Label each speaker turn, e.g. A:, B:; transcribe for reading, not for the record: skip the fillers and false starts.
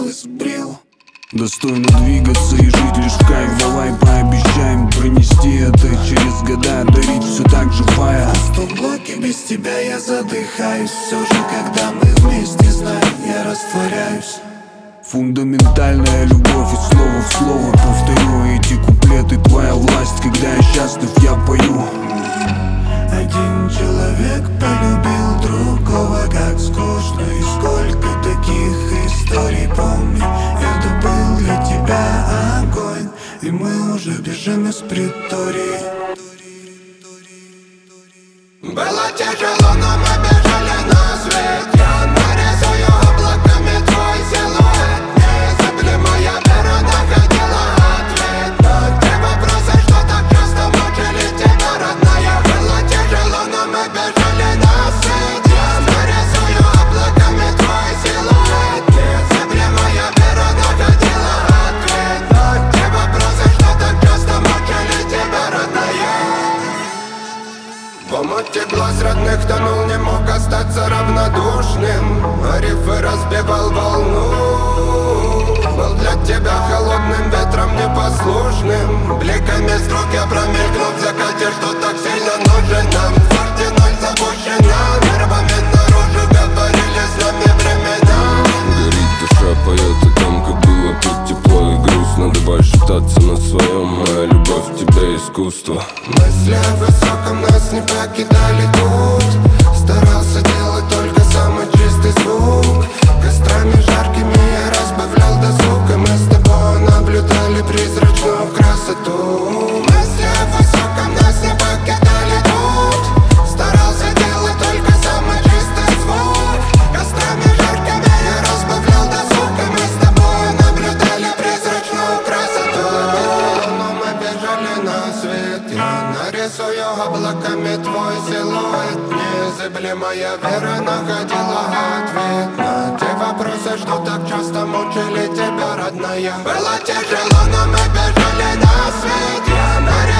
A: и сбрил.
B: Достойно двигаться и жить лишь в кайф. Давай пообещаем пронести это через года, дарить все так же фая.
A: В полблоке без тебя я задыхаюсь. Все же, когда мы вместе, знаю, я растворяюсь.
B: Фундаментальная любовь, и слово в слово повторю эти куплеты. Твоя власть, когда я счастлив, я пою.
A: Один человек полюбил другого, как скучно. И сколько таких историй, помню. Я добыл для тебя огонь, и мы уже бежим из притории. Было тяжело, но мы бежали на свет. Я нарисую облаками твой силуэт. Незыблемая вера находила ответ на те вопросы, что так часто мучили тебя, родная. Было тяжело, но мы бежали на свет. Я нарисую облаками твой силуэт. Незыблемая вера находила ответ на те вопросы, что так часто мучили тебя, родная. В омуте глаз родных тонул, не мог остаться равнодушным. А рифы разбивал волну. Был для тебя холодным ветром непослушным. Бликами струк я промелькнул в закате, что так сильно нужен нам. Форте ноль запущена, нервами наружу говорили с нами времена.
C: Горит душа, поет о том, как было тут тепло и грустно. Давай шептаться на своем, моя любовь в тебе искусство.
A: Мысли о высоком нас не покидали тут. Старался делать только самый чистый звук. Кострами жаркими я разбавлял досуг, и мы с тобой наблюдали призрачную красоту. Мысли о высоком нас не покидали тут. Старался делать только самый чистый звук. Кострами жаркими я разбавлял досуг, и мы с тобой наблюдали призрачную красоту. Но мы бежали на свет. Я нарисую облаками твой силуэт. Незыблемая вера находила ответ на те вопросы, что так часто мучили тебя, родная. Было тяжело, но мы бежали на свет. Я нарисую